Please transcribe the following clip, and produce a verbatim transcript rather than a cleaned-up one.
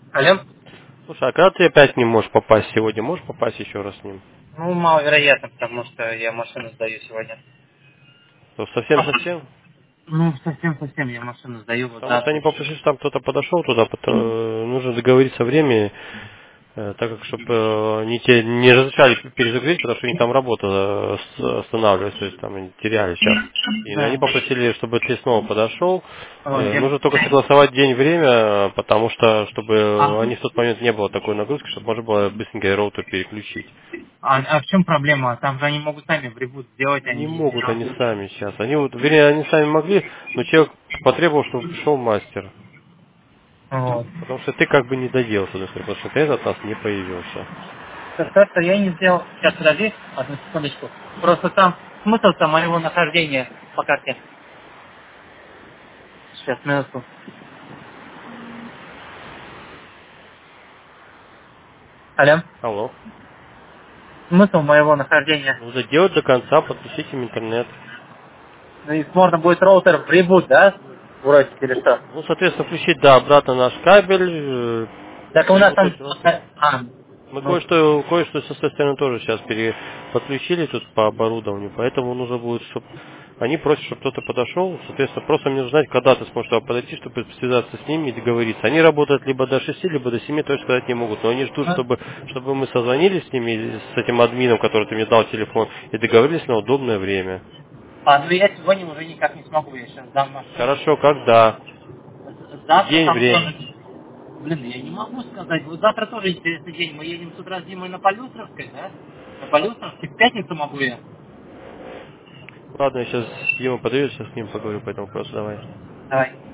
Алло? Слушай, а когда ты опять не можешь попасть сегодня? Можешь попасть еще раз с ним? Ну, маловероятно, потому что я машину сдаю сегодня. То совсем-совсем? Ну, совсем-совсем я машину сдаю вот Потому что завтра они еще. попросили, чтобы там кто-то подошел туда, потому, нужно договориться о времени, э, так как, чтобы не, те, не разрешали перезагрузить, потому что у них там работа э, с- останавливалась, то есть там они теряли час. И они Да. попросили, чтобы ты снова подошел. Вот, Э, я- Нужно только согласовать день, время, потому что, чтобы А, они в тот момент не было такой нагрузки, чтобы можно было быстренько роутер переключить. а, а в чем проблема? Там же они могут сами в ребут сделать, Не они не могут они сделают. сами сейчас. Они вот, вернее, они сами могли, но человек потребовал, чтобы пришел мастер. Вот. Потому что ты как бы не доделал, с одной стороны, потому что ты этот раз не появился. Так, то, что я не сделал. Сейчас, подожди, одну секундочку. Просто там смысл-то моего нахождения по карте. Сейчас, минутку. Алло? Алло. Смысл моего нахождения. Ну, доделать до конца, подключить им интернет. Ну, и можно будет роутер в ребут, да? Бросить или что? Ну, соответственно, включить, да, обратно наш кабель, э, Так у нас там... перепутать роутер. А, Мы ну, кое-что, кое-что со своей стороны тоже сейчас пере, подключили тут по оборудованию, поэтому нужно будет, чтобы они просят, чтобы кто-то подошел, соответственно, просто мне нужно знать, когда ты сможешь туда подойти, чтобы связаться с ними и договориться. Они работают либо до шести, либо до семи, точно сказать не могут, но они ждут, ну, чтобы, чтобы мы созвонились с ними, с этим админом, который ты мне дал телефон, и договорились на удобное время. а, ну я сегодня уже никак не смогу, я сейчас дам машину. Хорошо, когда? Завтра День, там время. тоже... Блин, я не могу сказать. Вот завтра тоже интересный день. Мы едем с утра с Димой на Полюстровской, да? На Полюстровской. В пятницу могу я. Ладно, я сейчас Дима подойдет, сейчас с ним поговорю по этому вопросу, давай. Давай.